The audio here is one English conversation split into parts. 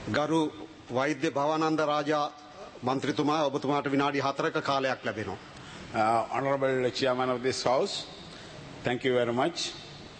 ගරු වෛද්‍ය භවනන්ද රාජා මන්ත්‍රීතුමා ඔබතුමාට විනාඩි 4ක කාලයක් ලැබෙනවා. Honorable Chairman of this House, thank you very much.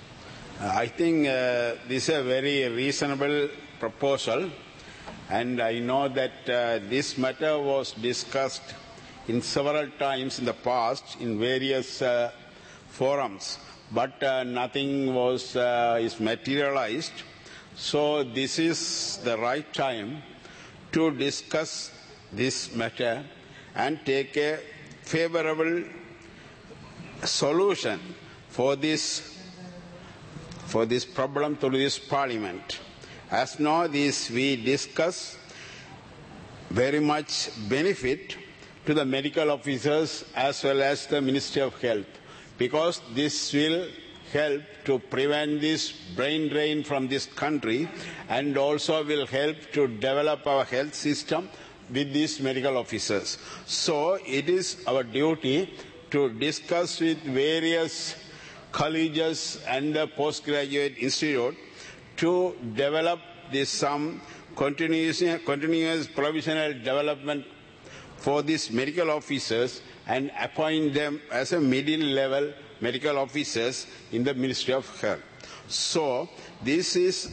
I think this is a very reasonable proposal, and I know that this matter was discussed in several times in the past in various forums, but nothing is materialized. So this is the right time to discuss this matter and take a favorable solution for this problem through this Parliament. As now this we discuss very much benefit to the medical officers as well as the Ministry of Health, because this will help to prevent this brain drain from this country and also will help to develop our health system with these medical officers. So it is our duty to discuss with various colleges and the postgraduate institute to develop some continuous provisional development for these medical officers and appoint them as a middle-level medical officers in the Ministry of Health. So this is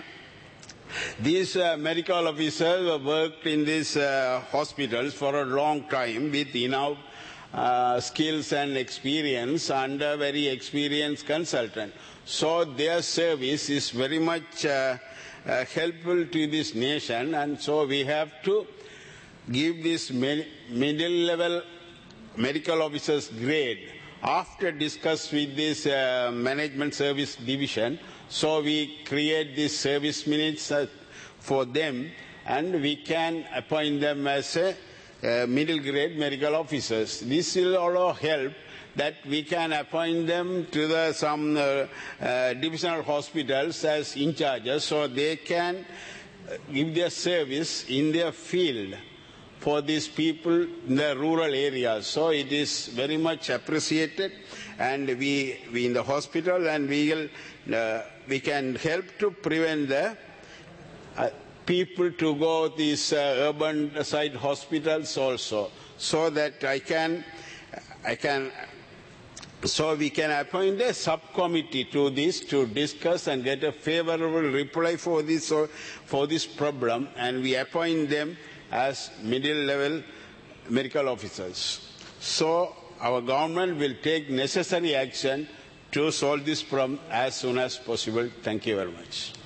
these medical officers worked in these hospitals for a long time with enough skills and experience under very experienced consultant. So their service is very much helpful to this nation, and so we have to give this middle-level medical officers grade after discuss with this management service division. So we create these service minutes for them, and we can appoint them as a middle grade medical officers. This will also help that we can appoint them to some divisional hospitals as in charges, so they can give their service in their field for these people in the rural areas. So it is very much appreciated, and we in the hospital, and we can help to prevent the people to go to these urban side hospitals also, so that so we can appoint a subcommittee to this to discuss and get a favorable reply for this problem, and we appoint them as middle-level medical officers. So our government will take necessary action to solve this problem as soon as possible. Thank you very much.